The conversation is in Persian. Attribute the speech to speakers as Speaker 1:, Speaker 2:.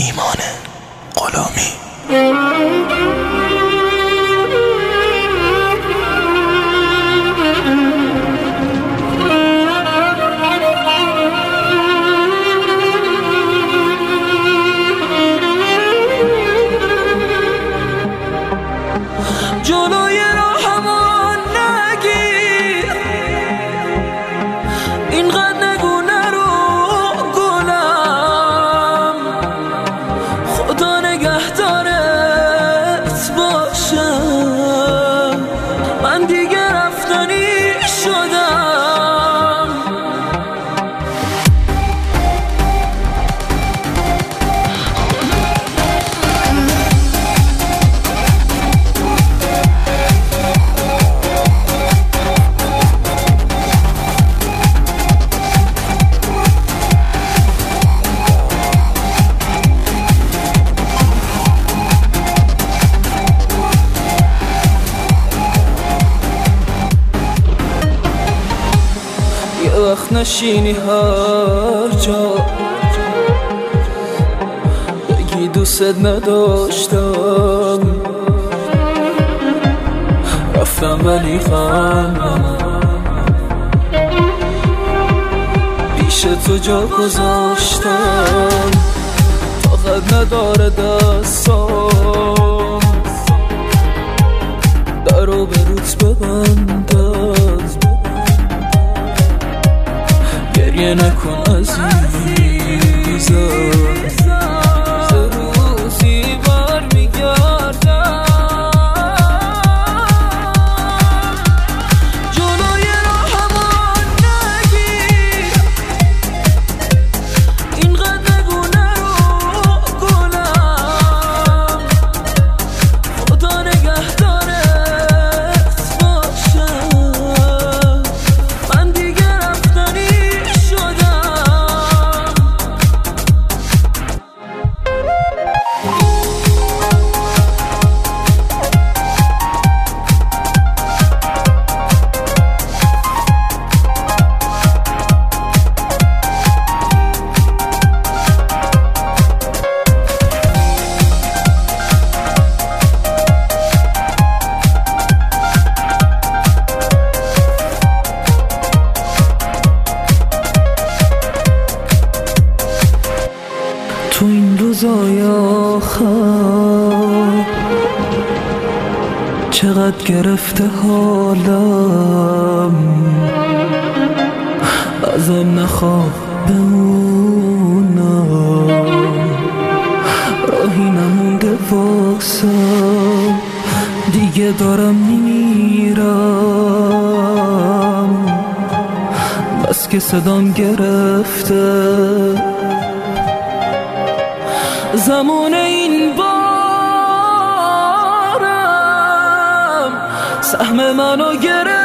Speaker 1: ایمان غلامی.
Speaker 2: جلوی راهمان نگیر، اینقدر نگو نرو گلم، خدا نگهدارت باشم، من دیگه رفتنی شدم. یه وقت نشینی هر جا بگی دوست نداشتم، رفتم ولی غم پیش تو جا گذاشتم، طاقت نداره دستام درو به روت ببندم. گریه نکن عزیزم، روزی بر میگردم. جلوی راهمان نگیر، اینقدر نگو نرو گلم، خدا نگهدارت باشم، من دیگه رفتنی تو این روزای آخر چقدر گرفته حالم، ازم نخواه بمونم، راهی نمونده واسم، دیگه دارم میمیرم، بس که صدام گرفته زمان این بارم، سهم منو گرفت.